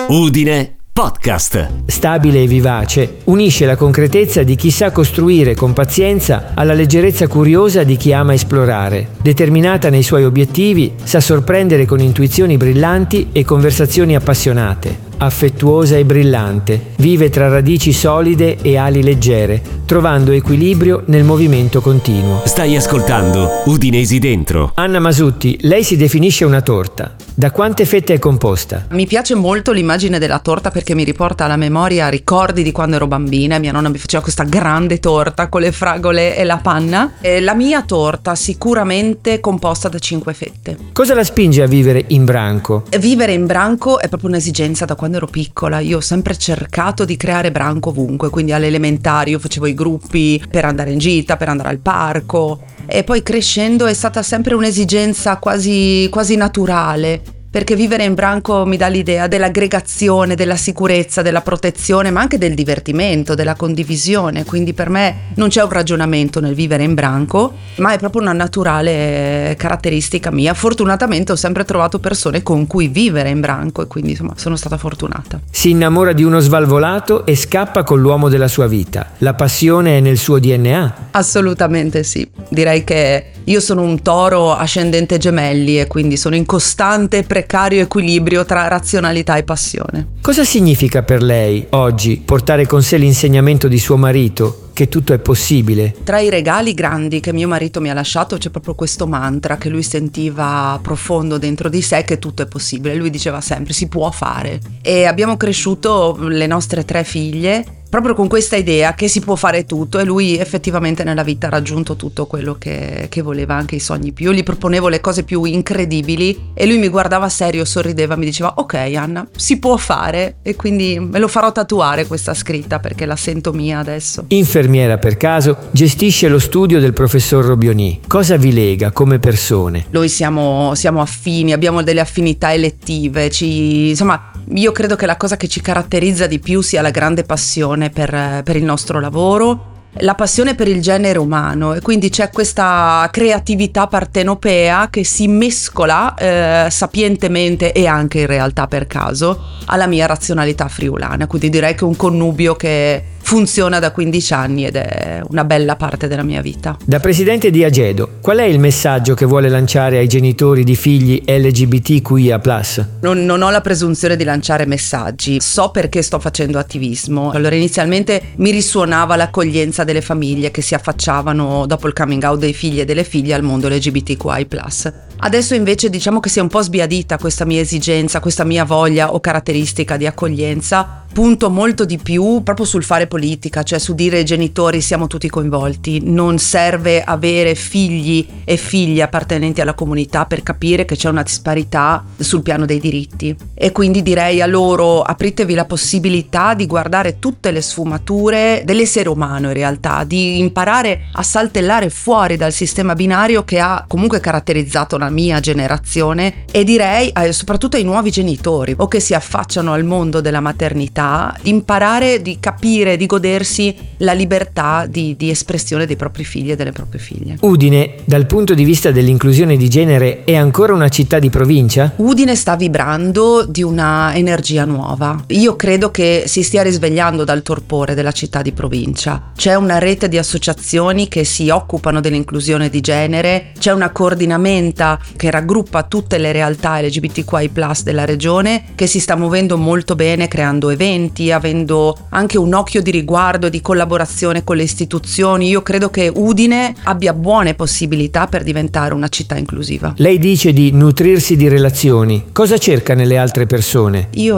Udine Podcast. Stabile e vivace, unisce la concretezza di chi sa costruire con pazienza alla leggerezza curiosa di chi ama esplorare. Determinata nei suoi obiettivi, sa sorprendere con intuizioni brillanti e conversazioni appassionate. Affettuosa e brillante, vive tra radici solide e ali leggere, trovando equilibrio nel movimento continuo. Stai ascoltando Udinesi Dentro. Anna Masutti, lei si definisce una torta. Da quante fette è composta? Mi piace molto l'immagine della torta perché mi riporta alla memoria ricordi di quando ero bambina. Mia nonna mi faceva questa grande torta con le fragole e la panna. E la mia torta sicuramente composta da 5 fette. Cosa la spinge a vivere in branco? Vivere in branco è proprio un'esigenza da quando ero piccola. Io ho sempre cercato di creare branco ovunque, quindi alle elementari io facevo i gruppi per andare in gita, per andare al parco, e poi crescendo è stata sempre un'esigenza quasi naturale, perché vivere in branco mi dà l'idea dell'aggregazione, della sicurezza, della protezione, ma anche del divertimento, della condivisione. Quindi per me non c'è un ragionamento nel vivere in branco, ma è proprio una naturale caratteristica mia. Fortunatamente ho sempre trovato persone con cui vivere in branco e quindi insomma sono stata fortunata. Si innamora di uno svalvolato e scappa con l'uomo della sua vita. La passione è nel suo DNA? Assolutamente sì. Direi che io sono un toro ascendente gemelli e quindi sono in costante precario equilibrio tra razionalità e passione. Cosa significa per lei oggi portare con sé l'insegnamento di suo marito, che tutto è possibile? Tra i regali grandi che mio marito mi ha lasciato c'è proprio questo mantra che lui sentiva profondo dentro di sé, che tutto è possibile. Lui diceva sempre si può fare, e abbiamo cresciuto le nostre 3 figlie proprio con questa idea che si può fare tutto, e lui effettivamente nella vita ha raggiunto tutto quello che voleva, anche i sogni più. Io gli proponevo le cose più incredibili e lui mi guardava serio, sorrideva, mi diceva ok Anna, si può fare, e quindi me lo farò tatuare questa scritta perché la sento mia adesso. Infermiera per caso, gestisce lo studio del professor Robioni. Cosa vi lega come persone? Noi siamo affini, abbiamo delle affinità elettive, insomma io credo che la cosa che ci caratterizza di più sia la grande passione per il nostro lavoro, la passione per il genere umano, e quindi c'è questa creatività partenopea che si mescola sapientemente e anche in realtà per caso alla mia razionalità friulana. Quindi direi che è un connubio che funziona da 15 anni ed è una bella parte della mia vita. Da presidente di Agedo, qual è il messaggio che vuole lanciare ai genitori di figli LGBTQIA+? Non ho la presunzione di lanciare messaggi, so perché sto facendo attivismo. Allora inizialmente mi risuonava l'accoglienza delle famiglie che si affacciavano dopo il coming out dei figli e delle figlie al mondo LGBTQI+. Adesso invece diciamo che si è un po' sbiadita questa mia esigenza, questa mia voglia o caratteristica di accoglienza. Punto molto di più proprio sul fare politica, cioè su dire ai genitori siamo tutti coinvolti. Non serve avere figli e figlie appartenenti alla comunità per capire che c'è una disparità sul piano dei diritti, e quindi direi a loro apritevi la possibilità di guardare tutte le sfumature dell'essere umano, in realtà di imparare a saltellare fuori dal sistema binario che ha comunque caratterizzato la mia generazione, e direi soprattutto ai nuovi genitori o che si affacciano al mondo della maternità, di imparare, di capire, di godersi la libertà di espressione dei propri figli e delle proprie figlie. Udine, dal punto di vista dell'inclusione di genere, è ancora una città di provincia? Udine sta vibrando di una energia nuova. Io credo che si stia risvegliando dal torpore della città di provincia. C'è una rete di associazioni che si occupano dell'inclusione di genere, c'è una coordinamenta che raggruppa tutte le realtà LGBTQI+ della regione, che si sta muovendo molto bene, creando eventi, avendo anche un occhio di riguardo, di collaborazione con le istituzioni. Io credo che Udine abbia buone possibilità per diventare una città inclusiva. Lei dice di nutrirsi di relazioni. Cosa cerca nelle altre persone? Io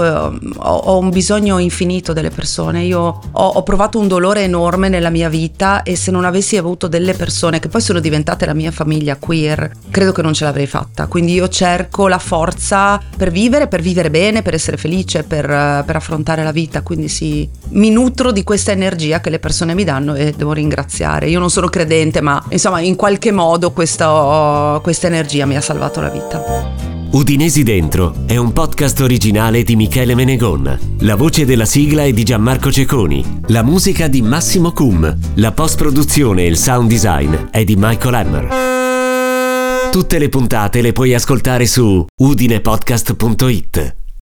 ho un bisogno infinito delle persone. Io ho provato un dolore enorme nella mia vita, e se non avessi avuto delle persone che poi sono diventate la mia famiglia queer, credo che non ce l'avrei fatta. Quindi io cerco la forza per vivere bene, per essere felice, per affrontare la vita. Quindi sì, mi nutro di questa energia che le persone mi danno e devo ringraziare. Io non sono credente, ma insomma in qualche modo questa energia mi ha salvato la vita. Udinesi Dentro è un podcast originale di Michele Menegon. La voce della sigla è di Gianmarco Cecconi. La musica di Massimo Cum. La post-produzione e il sound design è di Michael Hammer. Tutte le puntate le puoi ascoltare su udinepodcast.it.